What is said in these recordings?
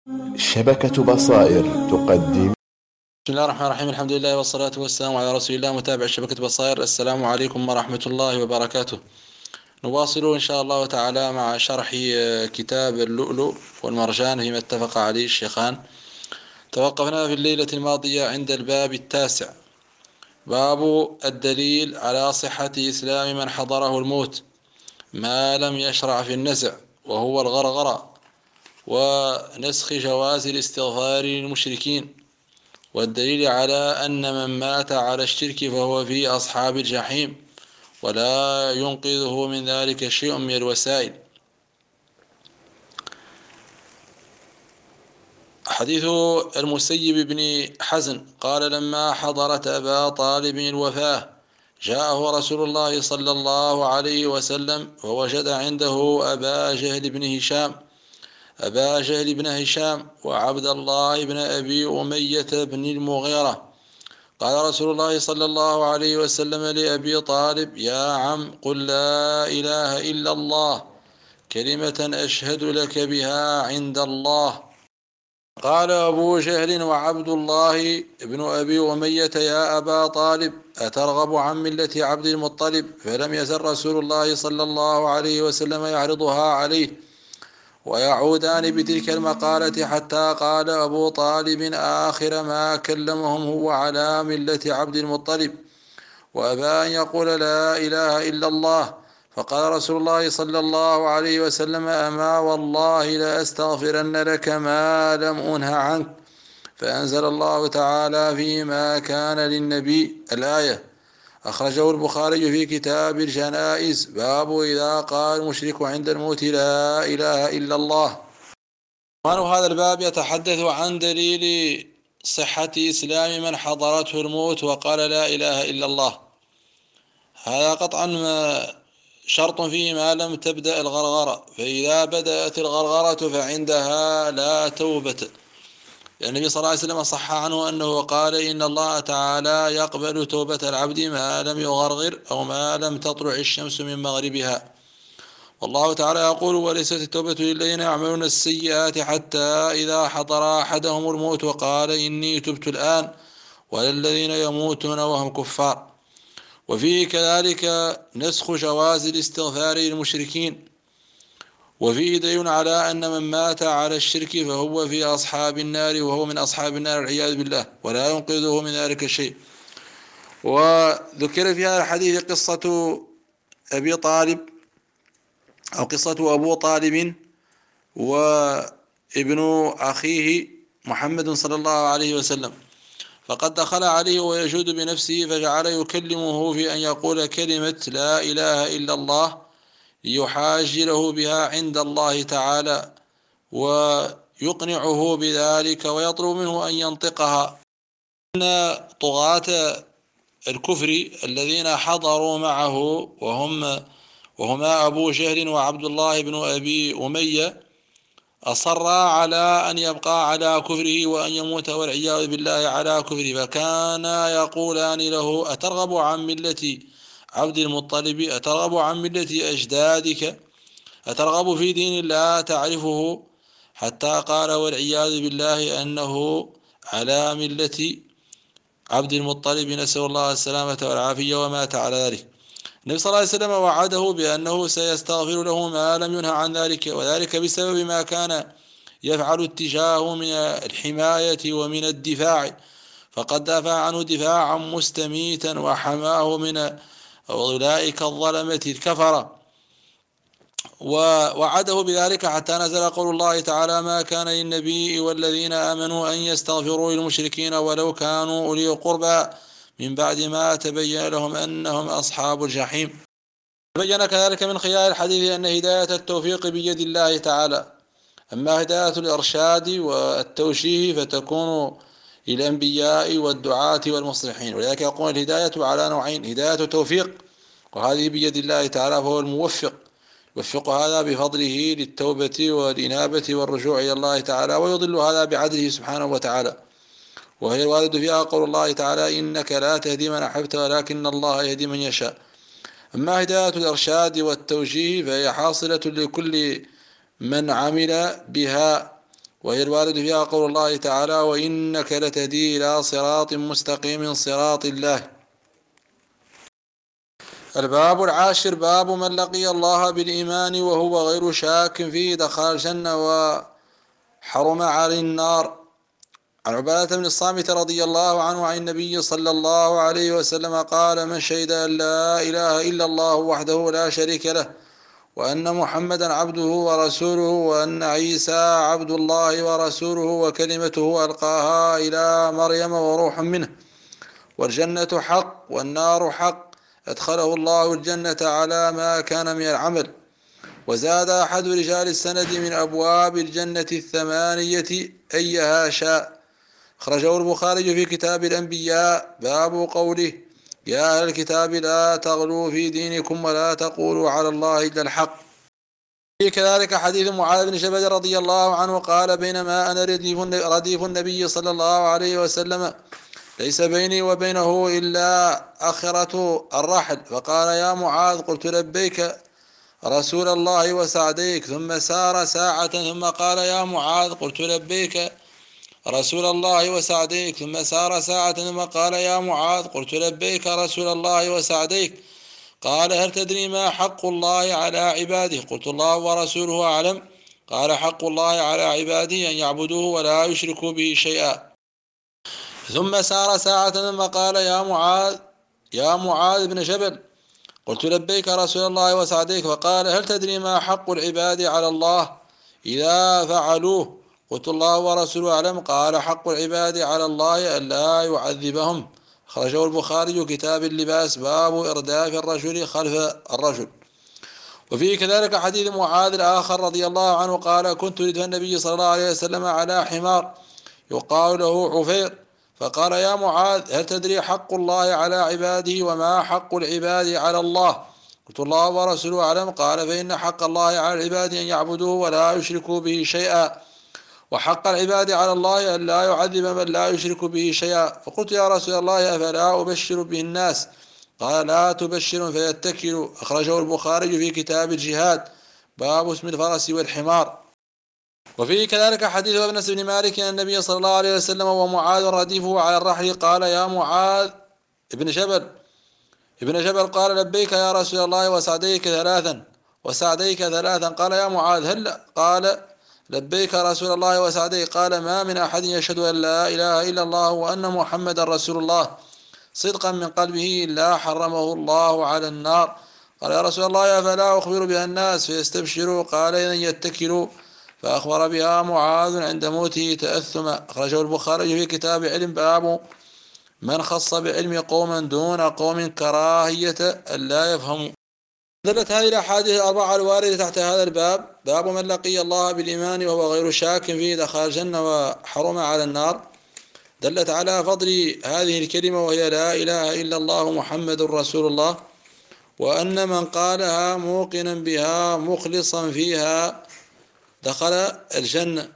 شبكة بصائر تقدم. بسم الله الرحمن الرحيم. الحمد لله والصلاة والسلام على رسول الله. متابع شبكة بصائر، السلام عليكم ورحمة الله وبركاته. نواصل إن شاء الله تعالى مع شرح كتاب اللؤلؤ والمرجان فيما اتفق عليه الشيخان. توقفنا في الليلة الماضية عند الباب التاسع، باب الدليل على صحة إسلام من حضره الموت ما لم يشرع في النزع وهو الغرغرة، ونسخ جواز الاستغفار للمشركين، والدليل على أن من مات على الشرك فهو في أصحاب الجحيم ولا ينقذه من ذلك شيء من الوسائل. حديث المسيب بن حزن قال: لما حضرت أبا طالب الوفاة جاءه رسول الله صلى الله عليه وسلم ووجد عنده أبا جهل بن هشام وعبد الله بن أبي أمية بن المغيرة. قال رسول الله صلى الله عليه وسلم لأبي طالب: يا عم، قل لا إله إلا الله، كلمة أشهد لك بها عند الله. قال أبو جهل وعبد الله بن أبي أمية: يا أبا طالب، أترغب عن ملة عبد المطلب؟ فلم يزل رسول الله صلى الله عليه وسلم يعرضها عليه ويعودان بتلك المقالة حتى قال أبو طالب آخر ما كلمهم: هو على ملة عبد المطلب، وأبى أن يقول لا إله إلا الله. فقال رسول الله صلى الله عليه وسلم: أما والله لأستغفرن لك ما لم أنه عنك. فأنزل الله تعالى فيما كان للنبي الآية. أخرجه البخاري في كتاب الجنائز، باب إذا قال المشرك عند الموت لا إله إلا الله. هذا الباب يتحدث عن دليل صحة إسلام من حضرته الموت وقال لا إله إلا الله. هذا قطعا شرط فيه ما لم تبدأ الغرغرة، فإذا بدأت الغرغرة فعندها لا توبة. يعني النبي صلى الله عليه وسلم صح عنه أنه قال: إن الله تعالى يقبل توبة العبد ما لم يغرغر أو ما لم تطلع الشمس من مغربها. والله تعالى يقول: وليست التوبة للذين يعملون السيئات حتى إذا حضر أحدهم الموت وقال إني تبت الآن، ولا الذين يموتون وهم كفار. وفيه كذلك نسخ جواز الاستغفار للمشركين، وفيه دليل على أن من مات على الشرك فهو في أصحاب النار، وهو من أصحاب النار والعياذ بالله، ولا ينقذه من ذلك شيء. وذكر في هذا الحديث قصة أبي طالب أو قصة أبو طالب وابن أخيه محمد صلى الله عليه وسلم، فقد دخل عليه ويجود بنفسه فجعل يكلمه في أن يقول كلمة لا إله إلا الله ليحاج له بها عند الله تعالى، ويقنعه بذلك ويطلب منه أن ينطقها. إن طغاة الكفر الذين حضروا معه وهما أبو جهل وعبد الله بن أبي أمية أصرا على أن يبقى على كفره وأن يموت والعياذ بالله على كفره، فكانا يقولان له: أترغب عن ملة عبد المطلب؟ أترغب عن ملة أجدادك؟ أترغب في دين لا تعرفه؟ حتى قال والعياذ بالله أنه على ملة عبد المطلب، نسأل الله السلامة والعافية، ومات على ذلك. النبي صلى الله عليه وسلم وعده بأنه سيستغفر له ما لم ينه عن ذلك، وذلك بسبب ما كان يفعل اتجاهه من الحماية ومن الدفاع، فقد دافع عنه دفاعا مستميتا وحماه من أولئك الظلمة الكفرة، ووعده بذلك حتى نزل قول الله تعالى: ما كان للنبي والذين آمنوا أن يستغفروا للمشركين ولو كانوا أولي قربى من بعد ما تبين لهم أنهم أصحاب الجحيم. بين كذلك من خلال الحديث أن هداية التوفيق بيد الله تعالى، أما هداية الإرشاد والتوجيه فتكون للأنبياء والدعاة والمصلحين. ولذلك يقول الهداية على نوعين: هداية توفيق، وهذه بيد الله تعالى فهو الموفق، يوفق هذا بفضله للتوبة والإنابة والرجوع إلى الله تعالى، ويضل هذا بعدله سبحانه وتعالى، وهي الوارد فيها قول الله تعالى: إنك لا تهدي من أحببت ولكن الله يهدي من يشاء. أما هداية الإرشاد والتوجيه فهي حاصلة لكل من عمل بها، وهي الوارد فيها قول الله تعالى: وإنك لتهدي إلى صراط مستقيم صراط الله. الباب العاشر: باب من لقي الله بالإيمان وهو غير شاك فيه دخل الجنة وحرم على النار. عن عبادة بن الصامت رضي الله عنه عن النبي صلى الله عليه وسلم قال: من شهد أن لا إله إلا الله وحده لا شريك له وأن محمدا عبده ورسوله وأن عيسى عبد الله ورسوله وكلمته ألقاها إلى مريم وروح منه، والجنة حق والنار حق، أدخله الله الجنة على ما كان من العمل. وزاد أحد رجال السند: من أبواب الجنة الثمانية أيها شاء. أخرجه البخاري في كتاب الأنبياء. باب قوله: يا أهل الكتاب لا تغلوا في دينكم ولا تقولوا على الله إلا الحق. في كذلك حديث معاذ بن جبل رضي الله عنه قال: بينما أنا رديف النبي صلى الله عليه وسلم ليس بيني وبينه إلا أخرة الرحل، فقال: يا معاذ. قلت: لبيك رسول الله وسعديك. ثم سار ساعة ثم قال: يا معاذ. قلت: لبيك رسول الله وسعديك. ثم سار ساعة ثم قال: يا معاذ. قلت: لبيك رسول الله وسعديك. قال: هل تدري ما حق الله على عباده؟ قلت: الله ورسوله أعلم. قال: حق الله على عباده أن يعبدوه ولا يشركوا به شيئا. ثم سار ساعة ثم قال: يا معاذ بن جبل. قلت: لبيك رسول الله وسعديك. فقال: هل تدري ما حق العباد على الله إذا فعلوه؟ قلت: الله ورسوله أعلم. قال: حق العباد على الله أن لا يعذبهم. خرجه البخاري كتاب اللباس. باب إرداف الرجل خلف الرجل. وفيه كذلك حديث معاذ الآخر رضي الله عنه قال: كنت ردف النبي صلى الله عليه وسلم على حمار يقال له عفير، فقال: يا معاذ، هل تدري حق الله على عباده وما حق العباد على الله؟ قلت: الله ورسوله أعلم. قال: فإن حق الله على العباد أن يعبدوه ولا يشركوا به شيئا، وحق العباد على الله أن لا يعذب من لا يشرك به شيئا. فقلت: يا رسول الله، أفلا أبشر به الناس؟ قال: لا تبشر فيتكلوا. أخرجه البخاري في كتاب الجهاد. باب اسم الفرس والحمار. وفيه كذلك حديث أنس بن مالك أن النبي صلى الله عليه وسلم ومعاذ رديفه على الرحل قال: يا معاذ ابن جبل قال: لبيك يا رسول الله وسعديك ثلاثا. قال: يا معاذ هل؟ قال: لبيك رسول الله وسعديك. قال: ما من أحد يشهد أن لا إله إلا الله وأن محمدا رسول الله صدقا من قلبه إلا حرمه الله على النار. قال: يا رسول الله، أفلا أخبر بها الناس فيستبشروا؟ قال: إذن يتكلوا. فأخبر بها معاذ عند موته تأثما. أخرجه البخاري في كتاب علم. باب من خص بعلم قوما دون قوم كراهية أن لا يفهموا. دلت هذه الأحاديث الأربعة الواردة تحت هذا الباب: باب من لقي الله بالإيمان وهو غير شاك فيه دخل الجنة وحرم على النار. دلت على فضل هذه الكلمة وهي لا إله إلا الله محمد رسول الله، وأن من قالها موقنا بها مخلصا فيها دخل الجنة،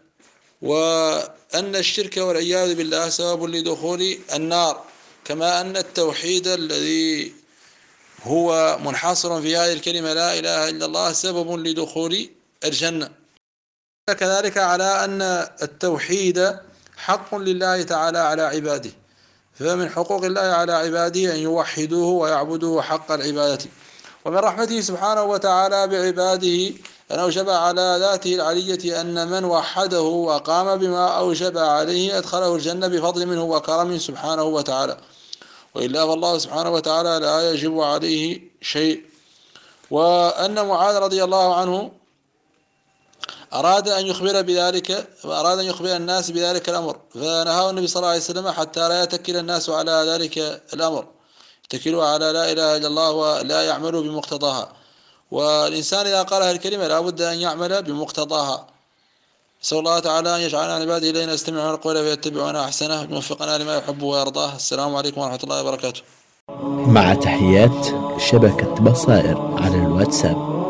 وأن الشرك والعياذ بالله سبب لدخول النار، كما أن التوحيد الذي هو منحصر في هذه الكلمة لا إله إلا الله سبب لدخول الجنة. كذلك على أن التوحيد حق لله تعالى على عباده، فمن حقوق الله على عباده أن يوحدوه ويعبدوه حق العبادة. ومن رحمته سبحانه وتعالى بعباده أن أوجب على ذاته العلية أن من وحده وقام بما أوجب عليه أدخله الجنة بفضل منه وكرمه سبحانه وتعالى، وإلا فالله سبحانه وتعالى لا يجب عليه شيء. وأن معاذ رضي الله عنه أراد أن يخبر الناس بذلك الأمر، فنهاه النبي صلى الله عليه وسلم حتى لا يتكل الناس على ذلك الأمر، يتكلوا على لا إله إلا الله ولا يعملوا بمقتضاها. والإنسان إذا قال هذه الكلمة لا بد أن يعمل بمقتضاها. نسأل الله تعالى أن يجعلنا عن عباده الذين يستمعون القول فيتبعون أحسنه، ويوفقنا لما يحب ويرضاه. السلام عليكم ورحمة الله وبركاته. مع تحيات شبكة بصائر على الواتساب.